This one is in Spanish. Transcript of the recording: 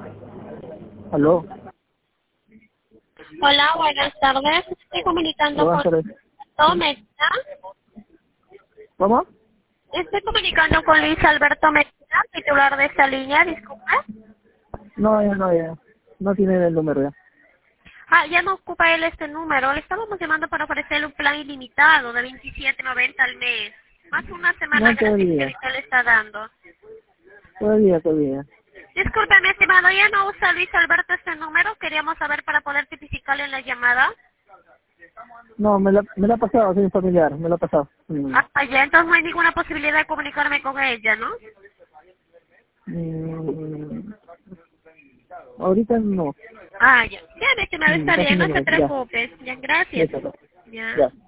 ¿Aló? Hola, buenas tardes. Estoy comunicando Buenas con tardes. Alberto Medina. ¿Cómo? Estoy comunicando con Luis Alberto Medina, titular de esta línea, disculpe. No, ya. No tiene el número ya. Ya no ocupa él este número. Le estábamos llamando para ofrecerle un plan ilimitado de 27.90 al mes. Más una semana No, gratis que todavía. ahorita le está dando. Todavía. Disculpe, mi estimado, ¿ya no usa Luis Alberto este número? Queríamos saber para poder tipificarle en la llamada. No, me la ha pasado, soy un familiar, me la ha pasado. Ya, entonces no hay ninguna posibilidad de comunicarme con ella, ¿no? Mm, ahorita no. Ya. Ya, mi estimado, está Casi bien, no no, se ya. preocupe. Ya, gracias. Listo, Ya. ya.